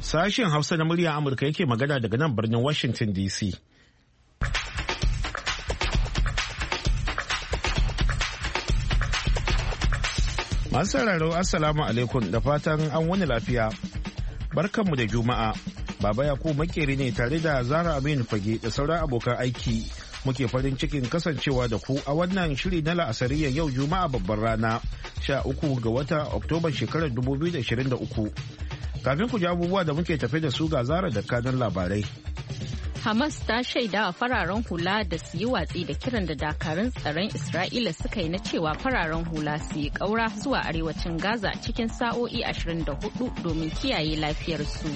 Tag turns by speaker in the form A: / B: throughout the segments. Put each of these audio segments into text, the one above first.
A: Sashen Hausa na muryar Amurka yake magana daga nan birnin Washington DC. Masu sauraro Assalamu alaikum da fatan an wani lafiya. Barkanmu da Juma'a. Baba Yakubu makeri ne tare da Zara Aminu Fage da sauran abokan aiki. Muke farin cikin kasancewa da ku a wannan shiri na la'asariyar yau Juma'a babbar rana 13 ga watan Oktoba shekarar 2023. Kafin ku ji abubuwa da muke tafe da su ga Zara da kanun labarai.
B: Hamas ta shaida wa fararen hula da su yi watsi da kiran da dakarun tsaron Isra'ila suka yi na cewa fararen hula su yi ƙaura zuwa arewacin Gaza cikin sa'o'i 24 domin kiyaye lafiyarsu.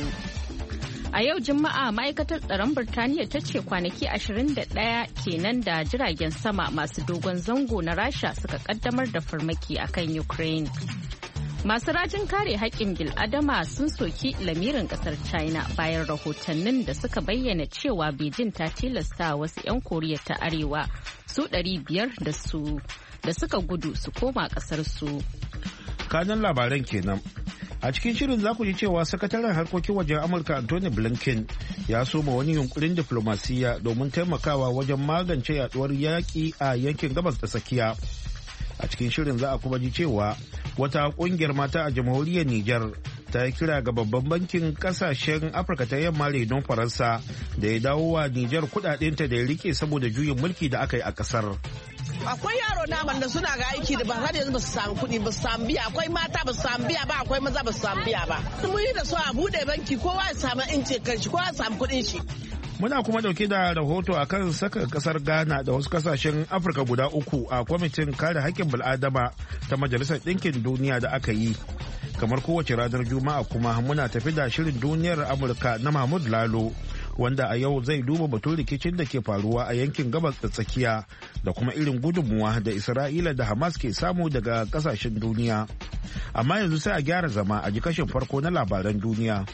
B: A yau Juma'a ma'aikatar tsaron Birtaniya ta ce kwanaki 21 kenan da jiragen sama masu dogon zango na Rasha suka kaddamar da farmaki akan Ukraine. Masu rajin kare haƙƙin bil'adama sun soki lamirin ƙasar China bayan rahotannin da suka bayyana cewa Beijing ta tilasta wasu 'yan Koriya ta Arewa su 500 da suka gudu su koma ƙasar su.
A: Kanan labaran kenan. A cikin shirin za ku ji cewa sakataren harkokin wajen Amurka Anthony Blinken ya soma wani yunkurin diflomasiyya domin taimakawa wajen magance yaduwar yaƙi a yankin gabas da tsakiya. A cikin shirin za a kuma ji cewa wata kungiyar mata a jamhuriyar Nijar ta yi kira ga babban bankin kasashen Afirka ta yamma renon Faransa da ya dawo wa Nijar kudadenta da ya rike saboda juyin mulki da aka yi a kasar.
C: Akwai yaro naman da suna ga aiki da ba har yanzu ba su samu kuɗi ba su samu biya, akwai mata ba su samu biya ba, akwai maza ba su samu biya ba. Mun yi da su a bude banki kowa ya samu incin kanshi, kowa ya samu kuɗin shi.
A: Muna kuma dauke da rahoto akan saka kasar Ghana da wasu kasashen Afirka guda uku a kwamitin kare haƙƙin bil'adama ta Majalisar Ɗinkin Duniya da aka yi. Kamar kowace ranar Juma'a kuma muna tafi da shirin duniyar Amurka na Mahmud Lalo wanda a yau zai duba batun rikicin da ke faruwa a yankin gabas da tsakiya da kuma irin gudunmuwa da Isra'ila da Hamas ke samu daga kasashen duniya. Amma yanzu sai a gyara zama a ji kashin farko na labaran duniya.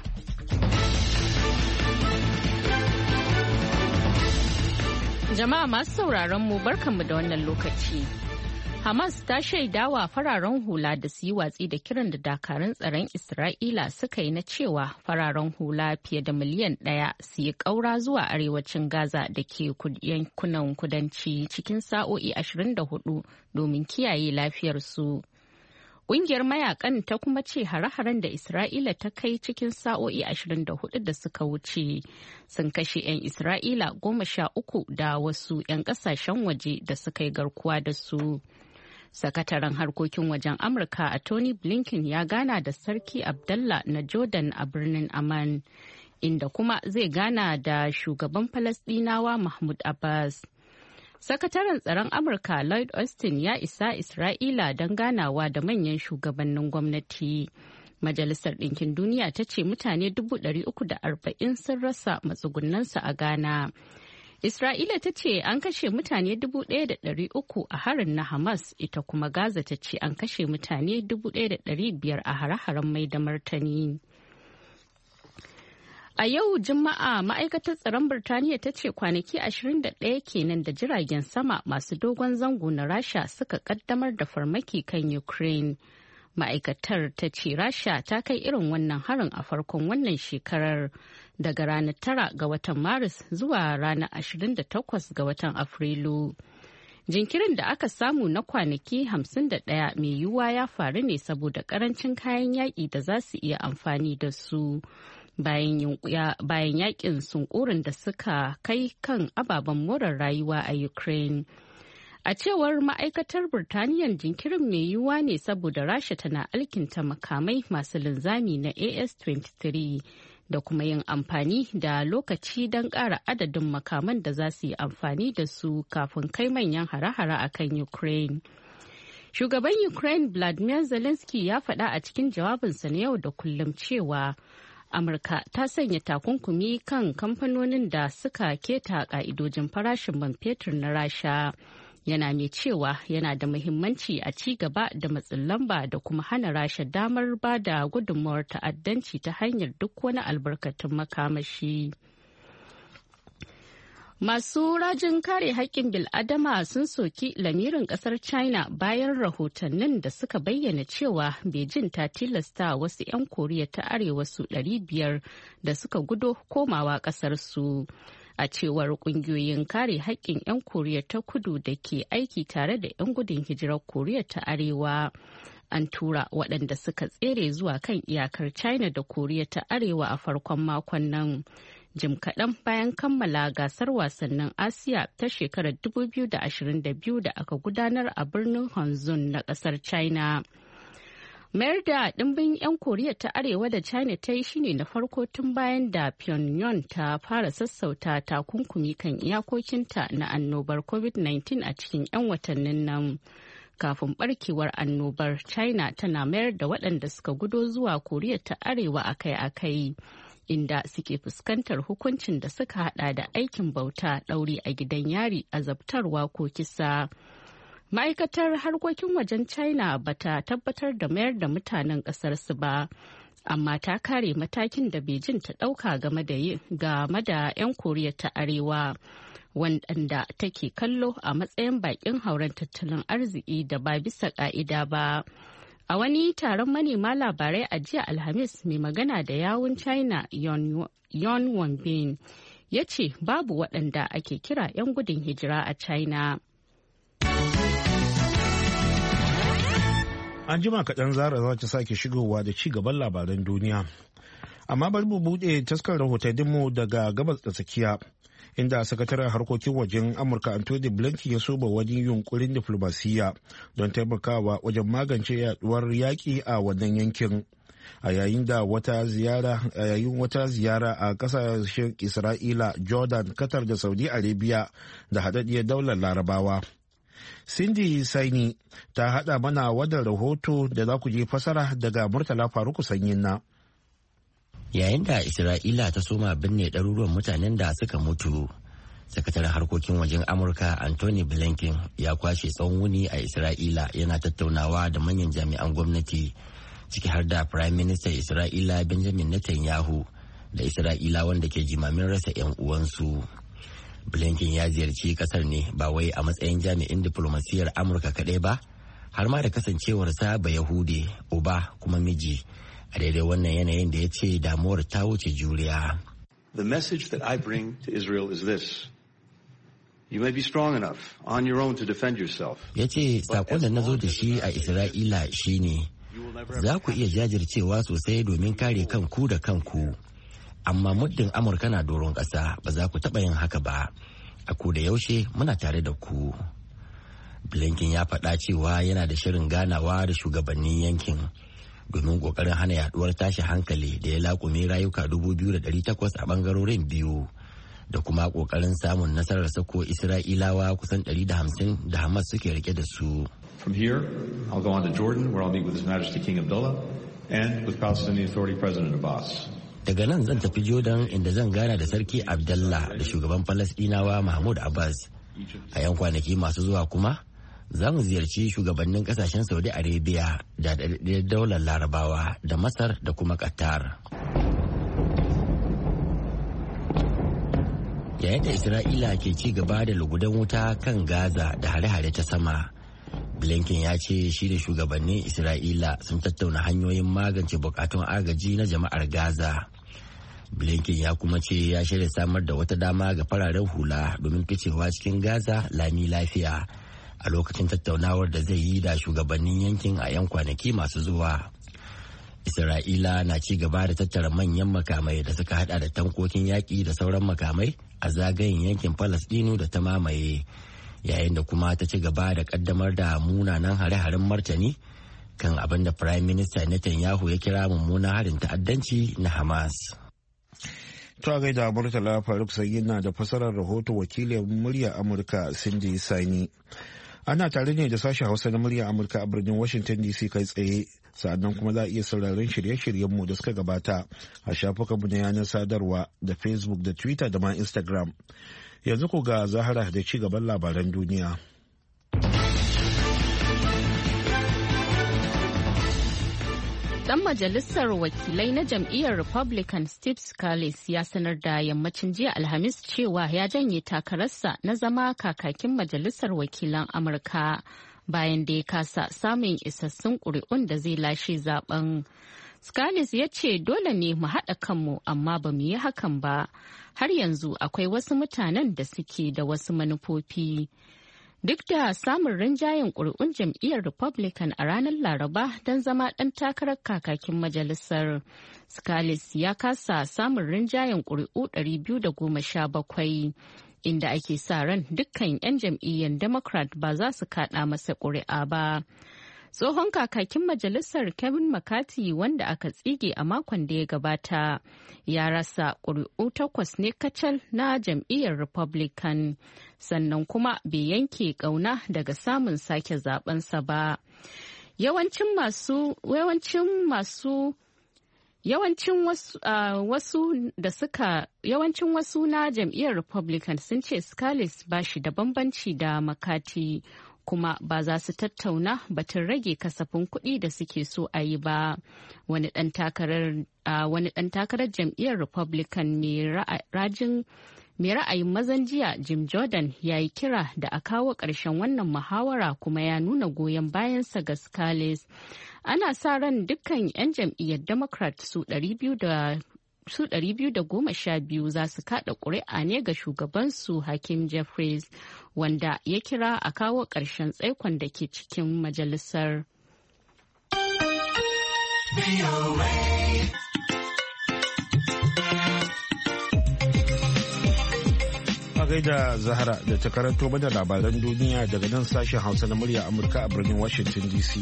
B: Jama'a masu sauraron mu barkanmu da wannan lokaci. Hamas ta shaidawa fararen hula da su yi watsi da kiran da dakarun tsaron Isra'ila suka yi na cewa fararen hula fiye da miliyan 1 su yi ƙaura zuwa arewacin Gaza da ke yankunan kudanci cikin sa'o'i 24 domin kiyaye lafiyarsu. Ƙungiyar mayakan ta kuma ce hare-haren da Isra'ila ta kai cikin sa'o'i 24 da suka wuce sun kashe 'yan Isra'ila 13 da wasu 'yan ƙasashen waje da suka yi garkuwa da su. Sakataren harkokin wajen Amurka a Tony Blinken ya gana da Sarki Abdullah na Jordan a birnin Amman, inda kuma zai gana da shugaban Falasɗinawa Mahmud Abbas. Sakataren tsaron Amurka Lloyd Austin ya isa Isra'ila don ganawa da manyan shugabannin gwamnati. Majalisar Ɗinkin Duniya ta ce mutane 340 sun rasa matsugunansu a Ghana. Isra'ila ta ce an kashe mutane 1,300 a harin na Hamas, ita kuma Gaza ta ce an kashe mutane 1,500 a hare-haren mai da martani. A yau Juma'a ma'aikatar tsaron Birtaniya ta ce kwanaki 21 kenan da jiragen sama masu dogon zango na Rasha suka kaddamar da farmaki kan Ukraine. Ma'aikatar ta ce Rasha ta kai irin wannan harin a farkon wannan shekarar daga ranar 9 ga watan Maris zuwa ranar 28 ga watan Afrilu. Jinkirin da aka samu na kwanaki 51 mai yiwuwa ya faru ne saboda karancin kayan yaƙi da za su iya amfani da su. bayan yakin sunkurin da suka kai kan ababen more rayuwa a Ukraine. A cewar ma'aikatar Birtaniya jinkirin mai yiwuwa ne saboda Rasha tana alkinta makamai masu linzami na AS-23 da kuma yin amfani da lokaci don ƙara adadin makaman da za su yi amfani da su kafin kai manyan hare-hare a kan Ukraine. Shugaban Ukraine Vladimir Zelensky ya faɗa a cikin jawabinsa na yau da kullum cewa Amurka ta sanya takunkumi kan kamfanonin da suka keta ka'idojin farashin man fetur na Rasha. Yana mai cewa yana da muhimmanci a ci gaba da matsin lamba da kuma hana Rasha damar ba da gudunmawar ta'addanci ta hanyar duk wani albarkatun makamashi. Masu rajin kare haƙƙin bil'adama sun soki lamirin ƙasar China bayan rahotannin da suka bayyana cewa Beijing ta tilasta wasu 'yan Koriya ta Arewa su 500 da suka gudo komawa ƙasarsu. A cewar ƙungiyoyin kare haƙƙin 'yan Koriya ta Kudu da ke aiki tare da 'yan gudun hijirar Koriya ta Arewa. An tura waɗanda suka tsere zuwa kan iyakar China da Koriya ta Arewa a farkon makon nan. Jim kaɗan bayan kammala gasar wasannin Asiya ta shekarar 2022 da aka gudanar a birnin Hangzhou na ƙasar China. Mayar da ɗimbin 'yan Koriya ta Arewa da China ta yi shine na farko tun bayan da Pyongyang ta fara sassauta takunkumi kan iyakokinta na annobar COVID-19 a cikin 'yan watannin nan. Kafin barkewar annobar, China tana mayar da waɗanda suka gudo zuwa Koriya ta Arewa akai-akai. Inda suke fuskantar hukuncin da suka hada da aikin bauta, ɗauri a gidan yari, azabtarwa ko kisa. Ma'aikatar harkokin wajen China bata tabbatar da mayar da mutanen ƙasarsu ba, amma ta kare matakin da Beijing ta ɗauka game da 'yan Koriya ta Arewa, waɗanda take kallo a matsayin baƙin hauren tattalin arziki da ba bisa ƙa'ida ba. A wani taron manema labarai a jiya Alhamis, mai magana da yawun China Yon Wenbin ya ce babu waɗanda ake kira 'yan gudun hijira a China.
A: An jima kaɗan Zara za ta sake shigowa da ci gaban labaran duniya. Amma bari mu buɗe taskar rahotanninmu daga gabas da tsakiya. Inda sakataren harkokin wajen Amurka Anthony Blinken ya soba wani yunkurin diflomasiyya don taimakawa wajen magance yaduwar yaƙi a wannan yankin a yayin wata ziyara a kasashen Isra'ila, Jordan, Qatar da Saudi Arabia da haɗaɗɗiyar daular Larabawa. Cindy Saini ta haɗa mana wannan rahoto da za ku je fasara daga Murtala Faruku Sanyin na.
D: Yayin da Isra'ila ta soma binne ɗaruruwan mutanen da suka mutu, sakataren harkokin wajen Amurka Anthony Blinken ya kwashe tsawon wuni a Isra'ila yana tattaunawa da manyan jami'an gwamnati, ciki har da Prime Minister Isra'ila Benjamin Netanyahu da Isra'ila wanda ke jimamin rasa 'yan uwansu. Blinken ya ziyarci kasar ne ba wai a matsayin jami'in diflomasiyyar Amurka kaɗai ba, har ma da kasancewarsa ba Yahude, uba kuma miji. A daidai wannan yanayin da ya ce damuwar ta wuce juriya.
E: The message that I bring to Israel is this. You may be strong enough on your own to defend yourself.
D: Ya ce sakon da na zo da shi a Isra'ila shine za ku iya jajircewa sosai domin kare kanku da kanku. Amma muddin Amurka na doron ƙasa ba za ku taɓa yin haka ba. A ko da yaushe muna tare da ku. Blinken ya faɗa cewa yana da shirin ganawa da shugabannin yankin domin kokarin hana yaduwar tashi hankali da ya laƙume rayuka 2,800 a bangarorin biyu da kuma kokarin samun nasarar sako Isra'ilawa kusan 150 da Hamas suke rike da su.
E: From here, I'll go on to Jordan where I'll meet with His Majesty King Abdullah and with Palestinian Authority President Abbas.
D: Daga nan zan tafi Jordan inda zan gana da Sarki Abdullah da shugaban Falasɗinawa Mahmud Abbas. A 'yan kwanaki masu zuwa kuma za mu ziyarci shugabannin kasashen Saudi Arabia da daular Larabawa da Masar da kuma Qatar. Yayin da Isra'ila ke ci gaba da lugudan wuta kan Gaza da hare-hare ta sama, Blinken ya ce shi da shugabannin Isra'ila sun tattauna hanyoyin magance bukatun agaji na jama'ar Gaza. Blinken ya kuma ce ya shirya samar da wata dama ga fararen hula domin ficewa cikin Gaza lami lafiya a lokacin tattaunawar da zai yi da shugabannin yankin a 'yan kwanaki masu zuwa. Isra'ila na ci gaba da tattara manyan makamai da suka hada da tankokin yaƙi da sauran makamai a zagayen yankin Falasɗinu da ta mamaye, yayin da kuma ta ci gaba da kaddamar da munanan hare-haren martani kan abin da Prime Minister Netanyahu ya kira mummunan harin ta'addanci na Hamas.
A: To a gaida Murtala Faruk Sayyina da fasarar rahoto wakilin murya Amurka Cindy Sani. Ana tare ne da sashen Hausa na murya Amurka a birnin Washington DC kai tsaye, sa'annan kuma za a iya sauraron shirye-shiryenmu da suka gabata a shafukanmu na yanar sadarwa da Facebook da Twitter da ma Instagram. Yanzu ku ga Zahara da ci gaban labaran duniya.
B: Dan majalisar wakilai na jam'iyyar Republican Steve Scalise ya sanar da yammacin jiya Alhamis cewa ya janye takararsa na zama kakakin majalisar wakilan Amurka bayan da ya kasa samun isassun ƙuri'un da zai lashe zaben. Scalise ya ce dole ne mu haɗa kanmu amma ba mu yi hakan ba. Har yanzu akwai wasu mutanen da suke da wasu manufofi. Duk da samun rinjayen ƙuri'un jam'iyyar Republican a ranar Laraba don zama ɗan takarar kakakin majalisar, Scalise ya kasa samun rinjayen ƙuri'u 217, inda ake sa ran dukkan 'yan jam'iyyar Democrat ba za su kaɗa masa ƙuri'a ba. Tsohon kakakin majalisar Kevin McCarthy, wanda aka tsige a makon da ya gabata, ya rasa ƙuri'u 8 ne kacal na jam'iyyar Republican, sannan kuma bai yanke ƙauna daga samun sake zabensa ba. Yawancin wasu na jam'iyyar Republican sun ce Scalise ba shi da bambanci da McCarthy, kuma ba za su tattauna batun rage kasafin kuɗi da suke so a yi ba. Wani ɗan takarar jam'iyyar Republican mai ra'ayin mazan jiya Jim Jordan ya yi kira da a kawo ƙarshen wannan muhawara kuma ya nuna goyon bayansa ga Scalise. Ana sa ran dukkan 'yan jam'iyyar Democrat su 212 za su kada ƙuri'a ne ga shugabansu Hakeem Jeffries, wanda ya kira a kawo ƙarshen tsaikon da ke cikin majalisar.
A: A gaida Zahara da ta karanto mana labaran duniya daga nan sashen Hausa na murya Amurka a birnin Washington DC.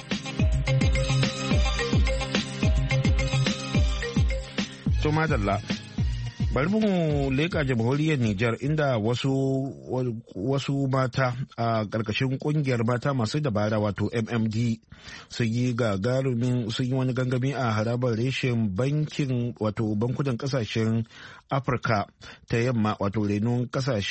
A: To madalla, bari mu leƙa jamhuriyar Nijar inda wasu mata a ƙarƙashin ƙungiyar mata masu dabara wato MMD sun yi wani gangami a harabar reshen bankunan ƙasashen Afirka ta yamma wato renon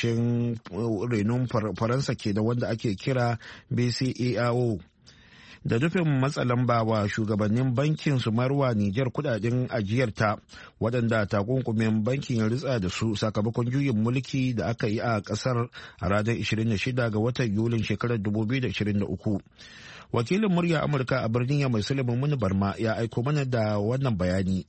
A: Faransa ke da wanda ake kira BCEAO. Da nufin matsa lamba wa shugabannin bankin su marwa Nijar kudaden ajiyarta waɗanda takunkumin bankin ya ritsa da su sakamakon juyin mulki da aka yi a ƙasar a ranar 26 ga watan Yulin shekarar 2023. Wakilin murya Amurka a birnin Yamai Sulaiman Muni Barma ya aiko mana da wannan bayani.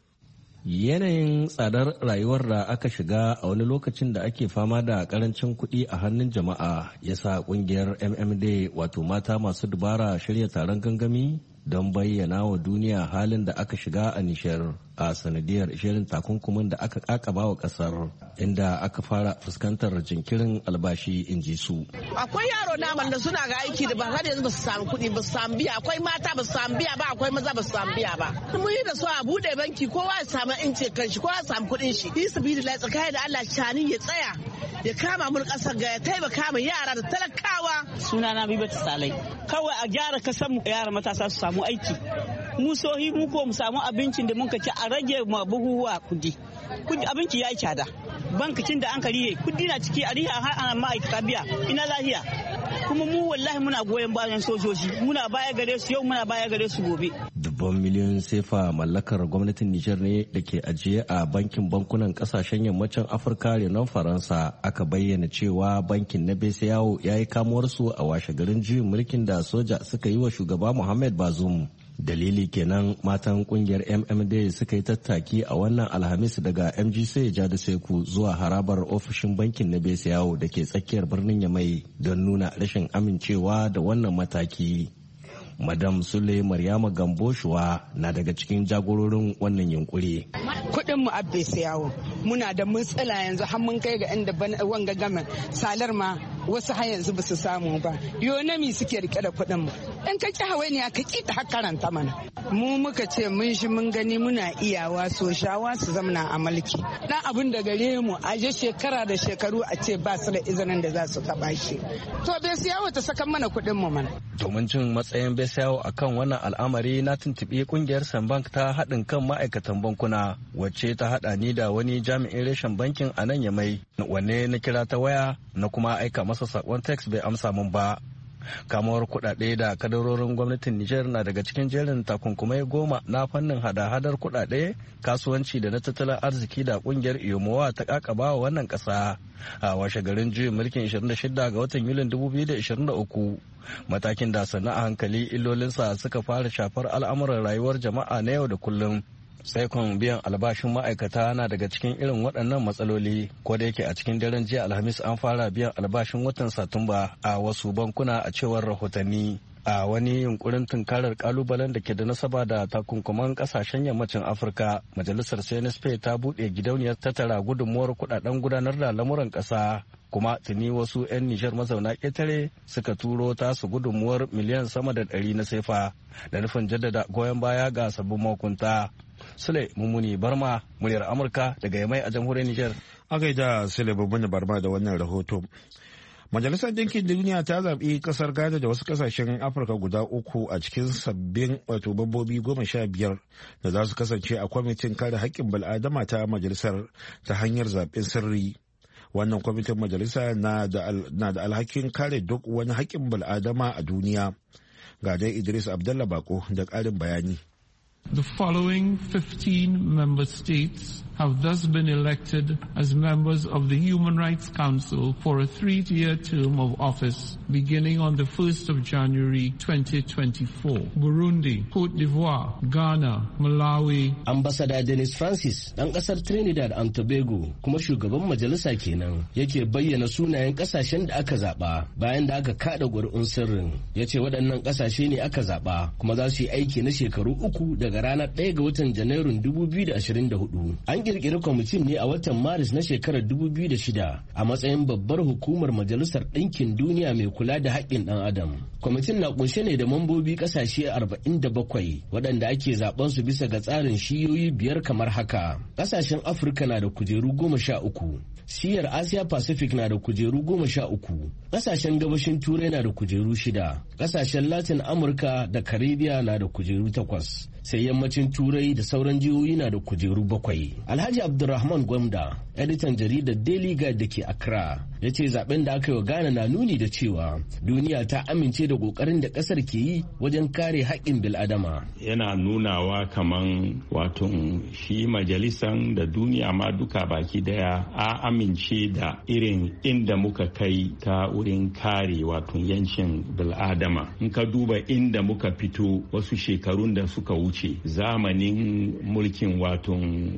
F: Yanayin tsadar rayuwar da aka shiga a wani lokacin da ake fama da karancin kuɗi a hannun jama'a ya sa ƙungiyar MMD wato mata masu dubara shirya taron gangami don bayyana wa duniya halin da aka shiga a Nishar a sanadiyar shirin takunkumin da aka kakaba wa kasar inda aka fara fuskantar jinkirin albashi in ji su.
C: Akwai yaro naman da suna ga aiki da ba har yanzu ba su samu kuɗi ba su samu biya, akwai mata ba su samu biya ba, akwai maza ba su samu biya ba. Mun yi da so a bude banki kowa ya samu ince kanshi, kowa ya samu kuɗin shi. Yi su bi da tsakaya da Allah shani ya tsaya ya kama mun kasar ga ya taimaka ma yara da talakawa.
G: Sunana Bibatu Salai. Kawai a gyara kasar mu yara matasa su samu aiki. Mu sohi mu ko mu samu abincin da mun ci a rage ma buhuwa kudi abinci ya yi tsada, bankacin da an kariye kudi na ciki a riha har ana ma'aikata biya ina lahiya, kuma mu wallahi muna goyon bayan sojoji, muna baya gare su yau muna baya gare su gobe.
F: Dubban miliyoyin sefa mallakar gwamnatin Nijar ne da ke ajiye a bankin bankunan kasashen yammacin Afirka renon Faransa. Aka bayyana cewa bankin na BCEAO ya yi kamuwarsu a washe garin juyin mulkin da soja suka yi wa shugaba Mohamed Bazoum. Dalili kenan matan kungiyar MMD suka yi tattaki a wannan Alhamis daga MGC Jada Seku zuwa harabar ofishin bankin na BCEAO da ke tsakiyar birnin Yamai don nuna rashin amincewa da wannan mataki. Madam Sule Maryama Gamboshuwa na daga cikin jagororin wannan yunkuri.
H: Kuɗin mu abbe yawo muna da matsala yanzu har mun kai ga inda wanga gamin salar ma wasu har yanzu ba su samu ba. Yonami suke rike da kuɗin mu. In ka ki hawainiya ka ki ta karanta mana. Mu muka ce mun shi mun gani muna iyawa so shawa su zamana a mulki. Dan abin da gare mu a je shekara da shekaru a ce ba su da izinin da za su taɓa shi. To bai yawo ta saka mana kuɗin mu mana.
F: Domin jin matsayin BCEAO a kan wannan al'amari na tuntuɓi kungiyar Sambank ta haɗin kan ma'aikatan bankuna wacce ta haɗa ni da wani jami'in reshen bankin a nan Yamai, wanne na kira ta waya na kuma aika masa saƙon text bai amsa min ba. Kamuwar kuɗaɗe da kadarorin gwamnatin Nijar na daga cikin jerin takunkumai 10 na fannin hada-hadar kuɗaɗe, kasuwanci da na tattalin arziki da ƙungiyar Iyomowa ta kakaba wa wannan ƙasa a washe garin juyin mulkin 26 ga watan Yulin 2023. Matakin da sannu a hankali illolinsa suka fara shafar al'amuran rayuwar jama'a na yau da kullum. Saikon biyan albashin ma'aikata na daga cikin irin waɗannan matsaloli, ko da yake a cikin daren jiya Alhamis an fara biyan albashin watan Satumba a wasu bankuna a cewar rahotanni. A wani yunkurin tunkarar kalubalen da ke da nasaba da takunkuman kasashen yammacin Afirka, majalisar CNSP ta buɗe gidauniyar tattara gudunmuwar kuɗaɗen gudanar da lamuran ƙasa. Kuma tuni wasu 'yan Nijar mazauna ƙetare suka turo tasu gudunmuwar miliyan sama da 100 na sefa da nufin jaddada goyon baya ga sabbin mahukunta. Sule Mummuni Barma, muryar Amurka daga Yamai a jamhuriyar Nijar.
A: A gaida Sule Mummuni Barma da wannan rahoto. Majalisar Dinkin Duniya ta zaɓi ƙasar Ghana da wasu ƙasashen Afirka guda 3 a cikin sabbin mambobi 15 da za su kasance a kwamitin kare haƙƙin bil'adama ta majalisar ta hanyar zaɓen sirri. Wannan kwamitin majalisa na da alhakin kare duk wani haƙƙin bil'adama a duniya. Ga dai Idris Abdallah Bako da ƙarin bayani.
I: The following 15 member states have thus been elected as members of the Human Rights Council for a 3-year term of office beginning on the 1st of January 2024. Burundi, Cote d'Ivoire, Ghana, Malawi.
J: Ambassador Dennis Francis, ɗan ƙasar Trinidad and Tobago kuma shugaban majalisa kenan, yake bayyana sunayen ƙasashen da aka zaɓa bayan da aka kaɗa ƙuri'un sirrin. Ya ce waɗannan ƙasashe ne aka zaɓa kuma za su yi aiki na shekaru 3 daga ranar 1 ga watan Janairun 2024. An kirkiri kwamitin ne a watan Maris na shekarar 2006 a matsayin babbar hukumar Majalisar Ɗinkin Duniya mai kula da haƙƙin ɗan Adam. Kwamitin na kunshe ne da mambobi ƙasashe 47 waɗanda ake zaben su bisa ga tsarin shiyoyi 5 kamar haka. Ƙasashen Afirka na da kujeru 13. Siyar Asia Pacific na da kujeru 13. Ƙasashen Gabashin Turai na da kujeru 6. Ƙasashen Latin Amurka da Caribbean na da kujeru 8. Sai yammacin Turai da sauran jihohi na da kujeru 7. Alhaji Abdulrahman Gwamda, editan jaridar Daily Guide da ke Accra, ya ce zaben da aka yi wa Ghana na nuni da cewa duniya ta amince da kokarin da kasar ke yi wajen kare haƙƙin bil'adama.
K: Yana nunawa kaman wato shi majalisan da duniya ma duka baki daya a amince da irin inda muka kai ta wurin kare wato yancin bil'adama. In ka duba inda muka fito wasu shekarun da suka wuce zamanin mulkin wato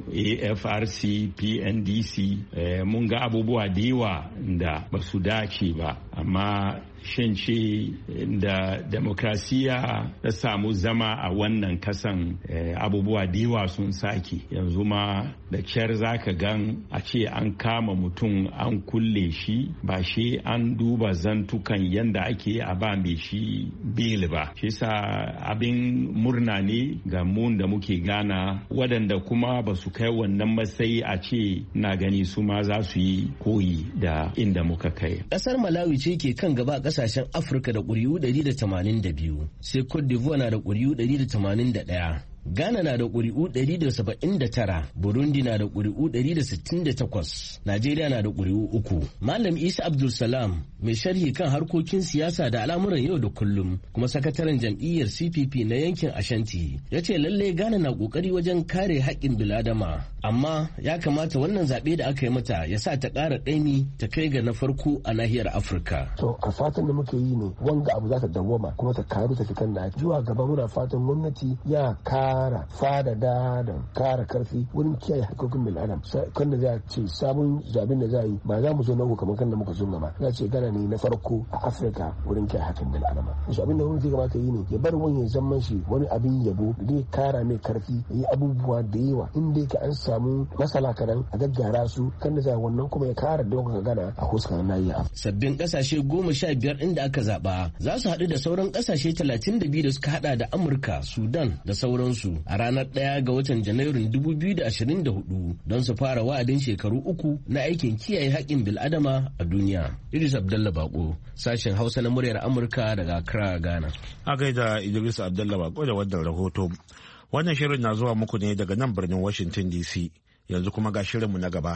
K: AFRC, PNDC, mun ga abubuwa da yawa da ba su dace ba, amma shance da demokrasiya ta samu zama a wannan kasan abubuwa da yawa sun sake. Yanzu ma da kyar zaka gan a ce an kama mutum an kulle shi ba shi an duba zantukan yanda ake a ba mai shi bil ba. Shi sa abin murna ne ga mun da muke Gana, waɗanda kuma ba su kai wannan matsayi a ce na gani su ma za su yi koyi da inda muka kai.
J: Ƙasar Malawi ce ke kan gaba kasashen Afirka da ƙuri'u 182, sai Cote d'Ivoire na da ƙuri'u 181. Ghana na da ƙuri'u 179, Burundi na da ƙuri'u 168, Najeriya na da ƙuri'u 3. Malam Isa Abdul Salam, mai sharhi kan harkokin siyasa da al'amuran yau da kullum, kuma sakataren jam'iyyar CPP na yankin Ashanti, ya ce lalle Ghana na ƙoƙari wajen kare haƙƙin bil'adama, amma ya kamata wannan zaɓe da aka yi mata ya sa ta ƙara ƙaimi ta kai ga na farko a nahiyar Afirka.
L: To a fatan da muke yi ne wanga abu za ta dawwama kuma ta karu ta kan da zuwa gaba. Muna fatan gwamnati ya kara fadada da kara karfi wurin kiyaye haƙƙoƙin bil'adam. Kan da za ce sabon zaben da za yi ba za mu zo na uku kamar kan da muka zo gaba. Za ce Ghana ne na farko a Afirka wurin kiyaye haƙƙin bil'adama. Shi abin da wani zai kamata yi ne ya bar wani zaman shi wani abin yabo da zai kara mai karfi ya yi abubuwa da yawa inda yake an samu masala kadan a gaggara su kan da za wannan kuma ya kara don Ghana a huskar nahiya.
J: Sabbin ƙasashe 15 inda aka zaɓa za su haɗu da sauran ƙasashe 32 da suka haɗa da Amurka, Sudan da sauransu a ranar 1 ga watan Janairun 2024 don su fara wa'adin shekaru 3 na aikin kiyaye haƙƙin bil'adama a duniya. Idris Abdallah Bako, sashen Hausa na muryar Amurka daga Accra, Ghana.
A: A gaida Idris Abdallah Bako da wannan rahoto. Wannan shirin na zuwa muku ne daga nan birnin Washington DC. Yanzu kuma ga shirinmu na gaba.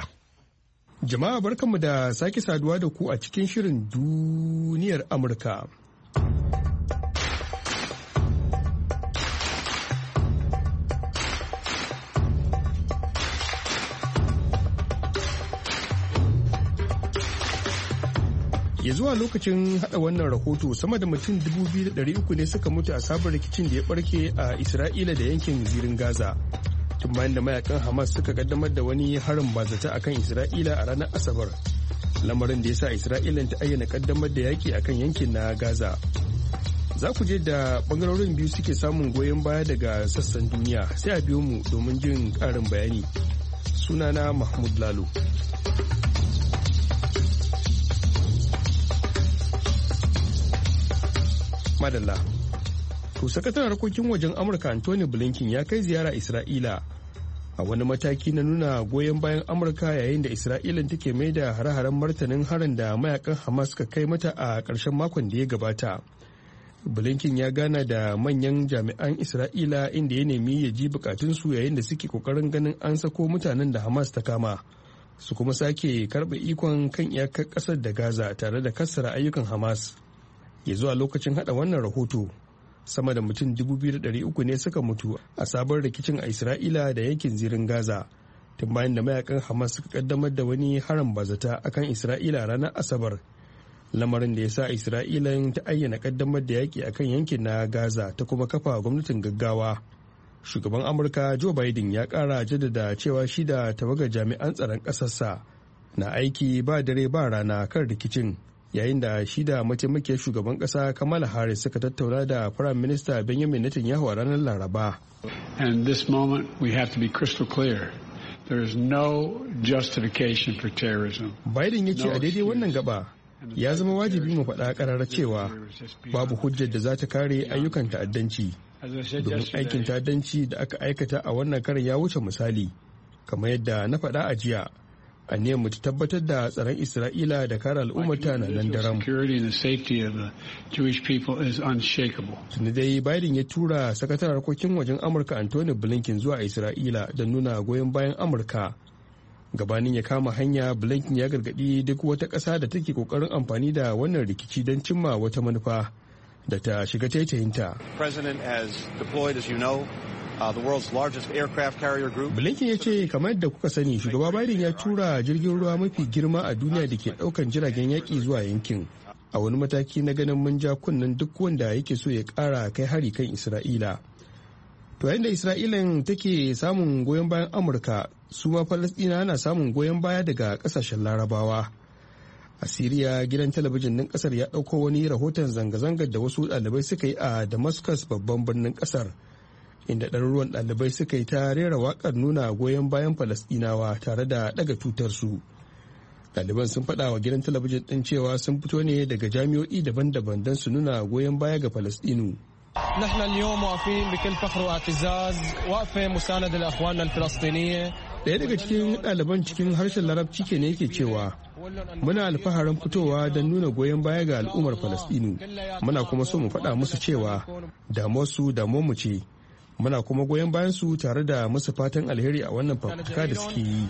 M: Jama'a barkanmu da sake saduwa da ku a cikin shirin duniyar Amurka. Ya zuwa lokacin hada wannan rahoto sama da mutum 2,300 ne suka mutu a sabon rikicin da ya barke a Isra'ila da yankin zirin Gaza. Tun bayan da mayakan Hamas suka kaddamar da wani harin bazata akan Isra'ila a ranar Asabar. Lamarin da ya sa Isra'ila ta ayyana kaddamar da yaki akan yankin na Gaza. Za ku je da bangarorin biyu suke samun goyon baya daga sassan duniya, sai a biyo mu domin jin ƙarin bayani. Sunana Mahmud Lalo. Madalla. To sakataren harkokin wajen Amurka Anthony Blinken ya kai ziyara Isra'ila a wani mataki na nuna goyon bayan Amurka yayin da Isra'ila take mai da hare-haren martanin harin da mayakan Hamas suka kai mata a ƙarshen makon da ya gabata. Blinken ya gana da manyan jami'an Isra'ila inda ya nemi ya ji bukatunsu yayin da suke kokarin ganin an sako mutanen da Hamas ta kama, su kuma sake karɓe ikon kan iyakar ƙasar da Gaza tare da kassara ayyukan Hamas. Ya zuwa lokacin hada wannan rahoto sama da mutum 2,300 ne suka mutu a sabon rikicin a Isra'ila da yankin zirin Gaza tun bayan da mayakan Hamas suka kaddamar da wani harin bazata akan Isra'ila ranar Asabar, lamarin da ya sa Isra'ila ta ayyana kaddamar da yaki akan yankin na Gaza ta kuma kafa gwamnatin gaggawa. Shugaban Amurka Joe Biden ya kara jaddada cewa shi da tawagar jami'an tsaron ƙasarsa na aiki ba dare ba rana kan rikicin, yayin da shi da mataimakiyar shugaban kasa Kamala Harris suka tattauna da Prime Minister Benjamin Netanyahu a ranar Laraba.
N: And this moment we have to be crystal clear. There is no justification for terrorism.
M: Biden ya ce a daidai wannan gaba ya zama wajibi mu faɗa ƙarara cewa babu hujjar da za ta kare ayyukan ta'addanci. Domin aikin ta'addanci da aka aikata a wannan karin ya wuce misali, kamar yadda na faɗa a jiya. Aniyar mu ta tabbatar da tsaron Isra'ila da kare al'ummata na nan daram. Tuni dai Biden ya tura sakataren harkokin wajen Amurka Anthony Blinken zuwa Isra'ila don nuna goyon bayan Amurka. Gabanin ya kama hanya, Blinken ya gargadi duk wata ƙasa da take ƙoƙarin amfani da wannan rikici don cimma wata manufa da ta shiga taitayinta.
E: The world's largest aircraft carrier group.
M: Blinken ya ce kamar yadda kuka sani shugaba Biden ya tura jirgin ruwa mafi girma a duniya da ke daukan jiragen yaƙi zuwa yankin a wani mataki na ganin mun ja kunnen duk wanda yake so ya ƙara kai hari kan Isra'ila. To yayin da Isra'ilan take samun goyon bayan Amurka, su ma Falasɗina na samun goyon baya daga ƙasashen Larabawa. A Siriya, gidan talabijin ɗin ƙasar ya ɗauko wani rahoton zanga-zangar da wasu ɗalibai suka yi a Damascus, babban birnin ƙasar, inda ɗaruruwan ɗalibai suka yi ta rera waƙar nuna goyon bayan Falasɗinawa tare da ɗaga tutarsu. Ɗaliban sun faɗa wa gidan talabijin ɗin cewa sun fito ne daga jami'o'i daban-daban don su nuna goyon baya ga Falasɗinu.
O: نحن اليوم واقفين بكل فخر واعتزاز واقفة مساندة لأخواننا الفلسطينية.
M: Ɗaya daga cikin ɗaliban cikin harshen Larabci ke ne yake cewa muna alfaharin fitowa don nuna goyon baya ga al'ummar Falasɗinu. Muna kuma so mu faɗa musu cewa damuwarsu damuwarmu ce. Muna kuma goyon bayan su tare da musu fatan alheri a wannan fafutuka da suke yi.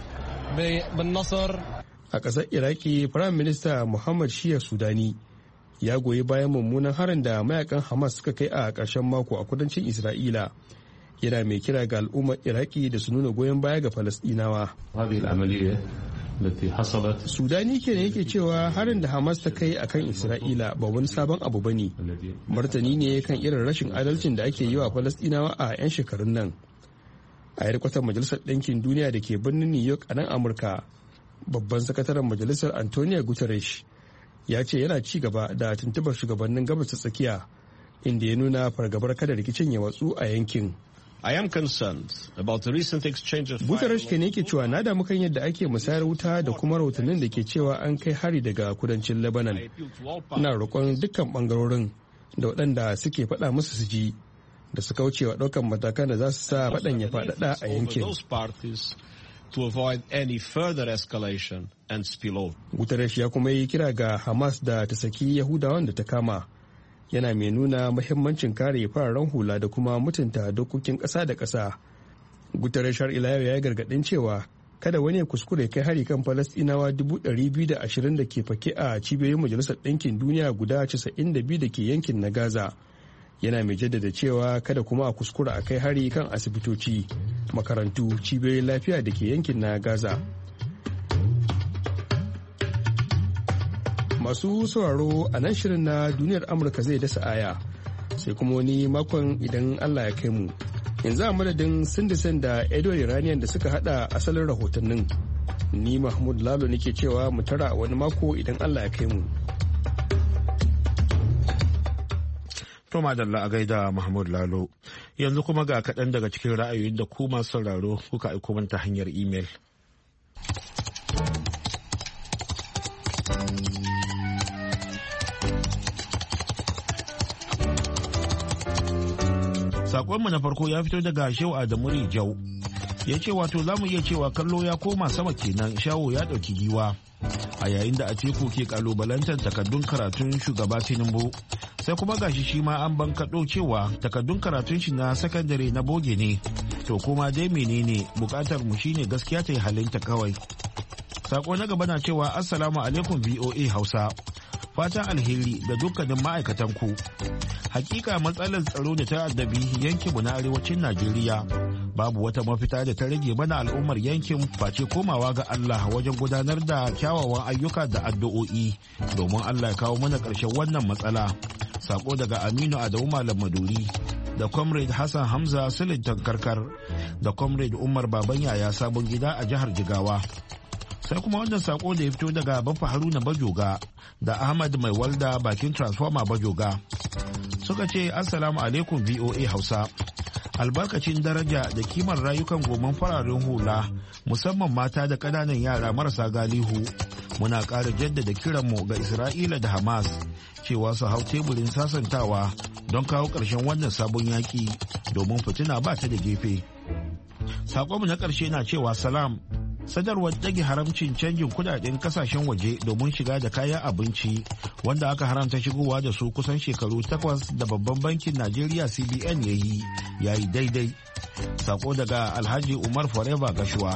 M: A ƙasar Iraki, Firayim Minista Muhammad Shia Sudani ya goyi bayan mummunan harin da mayakan Hamas suka kai a ƙarshen mako a kudancin Isra'ila. Yana mai kira ga al'ummar Iraki da su nuna goyon baya ga Falasɗinawa. Sudani kenan yake cewa harin da Hamas ta kai a kan Isra'ila ba wani sabon abu ba ne. Martani ne kan irin rashin adalcin da ake yi wa Falasɗinawa a 'yan shekarun nan. A yarkwatar Majalisar Ɗinkin Duniya da ke birnin New York a nan Amurka, babban sakataren Majalisar Antonio Guterres ya ce yana ci gaba da tuntubar shugabannin gabas ta tsakiya, inda ya nuna fargabar kada rikicin ya watsu a yankin.
P: I am concerned about the recent exchange of fire.
M: Guterres ke ne ke cewa na damu kan yadda ake musayar wuta da kuma rahotannin da ke cewa an kai hari daga kudancin Lebanon. Ina roƙon dukkan bangarorin da waɗanda suke faɗa musu su ji da su kauce wa ɗaukan matakan da za su sa faɗan ya faɗaɗa a yankin.
P: To avoid any further escalation and spillover.
M: Guterres ya kuma yi kira ga Hamas da ta saki Yahudawan da ta kama. Yana mai nuna muhimmancin kare fararen hula da kuma mutunta dokokin ƙasa da ƙasa. Guterres har ila yau ya gargaɗin cewa kada wani ya kuskure kai hari kan Falasɗinawa 220,000 da ke fake a cibiyoyin Majalisar Ɗinkin Duniya guda 92 da ke yankin na Gaza. Yana mai jaddada cewa kada kuma a kuskura a kai hari kan asibitoci, makarantu, cibiyoyin lafiya da ke yankin na Gaza. Masu sauraro a nan shirin na duniyar Amurka zai dasa aya sai kuma wani makon idan Allah ya kai mu. Yanzu a madadin Sindisen da Edward Iranian da suka hada asalin rahotannin. Ni Mahmud Lalo nake cewa mu tara wani mako idan Allah ya kai mu.
A: To madalla a gaida Mahmud Lalo. Yanzu kuma ga kaɗan daga cikin ra'ayoyin da ku masu sauraro kuka aiko mana ta hanyar imel. Sakonmu na farko ya fito daga Shehu Adamu Rijau. Ya ce wato za mu iya cewa kallo ya koma sama kenan, shawo ya ɗauki giwa. A yayin da Atiku ke kalubalantar takaddun karatun shugaba Tinubu, sai kuma gashi shi ma an bankaɗo cewa takaddun karatun shi na sakandare na boge ne. To kuma dai menene bukatar mu shine gaskiya ta yi halinta kawai. Sako na gaba na cewa Assalamu alaikum VOA Hausa. Fatan alheri da dukkanin ma'aikatan ku. Hakika matsalar tsaro da ta addabi yankinmu na arewacin Najeriya babu wata mafita da ta rage mana al'ummar yankin face komawa ga Allah wajen gudanar da kyawawan ayyuka da addu'o'i domin Allah ya kawo mana ƙarshen wannan matsala. Sako daga Aminu Adamu Malam Maduri da Comrade Hassan Hamza Sulintan Karkar da Comrade Umar Baban Yaya Sabon Gida a jihar Jigawa. Sai kuma wannan sako da ya fito daga Baffa Haruna Bajoga da Ahmad Mai Walda bakin Transformer Bajoga. Suka ce Assalamu alaikum VOA Hausa. Albarkacin daraja da kimar rayukan goman fararen hula musamman mata da ƙananan yara marasa galihu, muna ƙara jaddada kiranmu ga Isra'ila da Hamas cewa su hau teburin sasantawa don kawo ƙarshen wannan sabon yaƙi domin fitina ba ta da gefe. Saƙonmu na ƙarshe na cewa salam. Sadarwar ɗage haramcin canjin kudaden kasashen waje domin shiga da kayan abinci wanda aka haramta shigowa da su kusan shekaru 8 da babban bankin Najeriya CBN ya yi daidai. Sako daga Alhaji Umar Forever Gashuwa.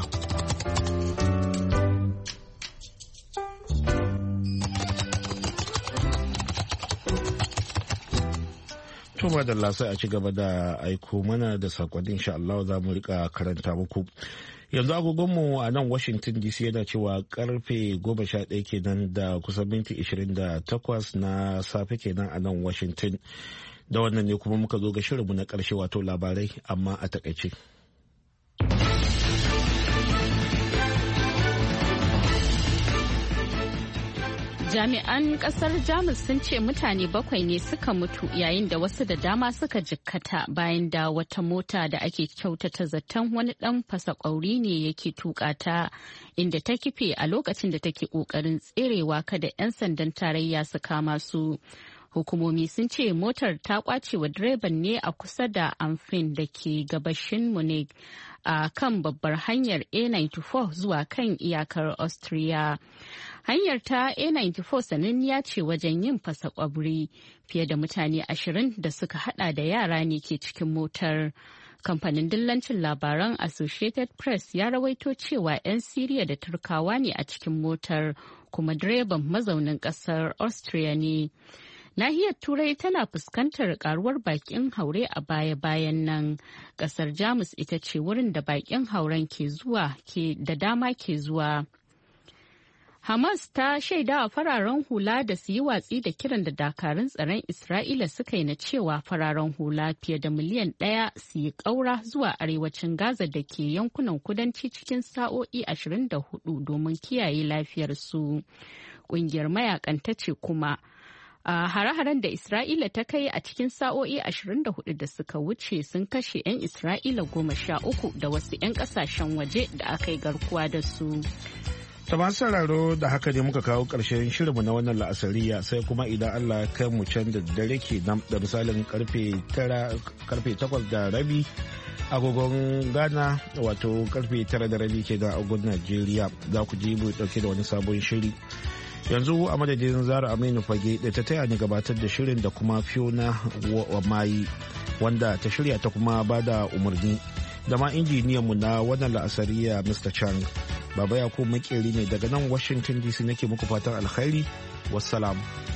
A: Tuma da lasa a ci gaba da aiko mana da sakonnin insha Allah za mu rika karanta muku. Yanzu agogonmu a nan Washington DC yana cewa karfe 11 kenan da kusan minti 28 na safe kenan a nan Washington. Da wannan ne kuma muka zo ga shirinmu na ƙarshe wato labarai amma a takaice.
B: Jami'an kasar Jamus sun ce mutane 7 ne suka mutu yayin da wasu da dama suka jikkata bayan da wata mota da ake kyautata zaton wani dan fasakwauri ne yake tuka ta inda ta kife a lokacin da take kokarin tserewa kada 'yan sandan tarayya su kama su. Hukumomi sun ce motar ta kwace wa direban ne a kusa da Amfin da ke gabashin Munich a kan babbar hanyar A94 zuwa kan iyakar Austria. Hanyar ta A94 sananniya ce wajen yin fasa kwabri, fiye da mutane 20 da suka hada da yara ne ke cikin motar. Kamfanin dillancin labaran Associated Press ya rawaito cewa 'yan Siriya da Turkawa ne a cikin motar, kuma direban mazaunin kasar Austria ne. Nahiyar Turai tana fuskantar karuwar bakin haure a baya-bayan nan. Kasar Jamus ita ce wurin da bakin hauren da dama ke zuwa. Hamas ta shaidawa fararen hula da su yi watsi da kiran da dakarun tsaron Isra'ila suka yi na cewa fararen hula fiye da miliyan 1 su yi ƙaura zuwa arewacin Gaza da ke yankunan kudanci cikin sa'o'i 24 domin kiyaye lafiyarsu. Ƙungiyar mayakan ta ce kuma a hare-haren da Isra'ila ta kai a cikin sa'o'i 24 da suka wuce sun kashe 'yan Isra'ila 13 da wasu 'yan kasashen waje da aka yi garkuwa da su.
A: Ta masu sauraro da haka ne muka kawo ƙarshen shirinmu na wannan la'asariya sai kuma idan Allah ya kai mu can da dare ke nan da misalin karfe 8:30 agogon Ghana wato karfe 9:30 ke da agogon Najeriya za ku ji mu dauke da wani sabon shiri. Yanzu a madadin Zara Aminu Fage da ta taya ni gabatar da shirin da kuma Fiona Mayi wanda ta shirya ta kuma bada umarni da ma injiniyanmu na wannan la'asariya Mr. Chang. Baba Yakubu Makeri ne daga nan Washington DC nake muku fatan alkhairi. Wassalamu.